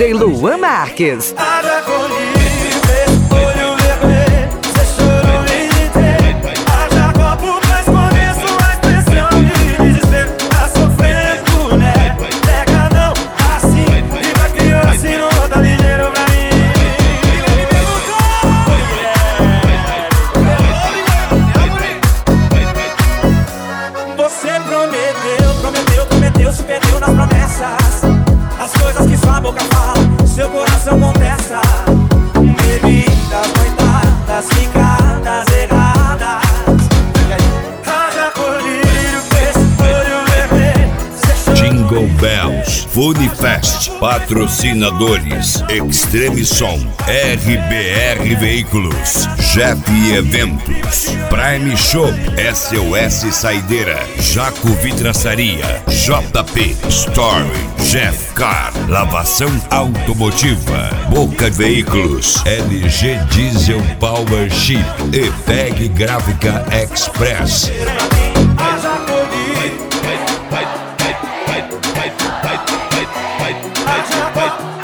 DJ Luan Marques. Prometeu, se perdeu nas promessas. As coisas que sua boca fala, seu coração contesta. Bebidas, noitadas, ficadas erradas. Haja colírio, olho vermelho. Jingle Bells, Funifest, patrocinadores, Extreme Som, RBR Veículos, Jeff Eventos, Prime Shop, SOS Saideira, Jaco Vidraçaria, JP Store, Jeff Car, Lavação Automotiva, Boca Veículos, LG Diesel Power Chip e PEG Gráfica Express. Haja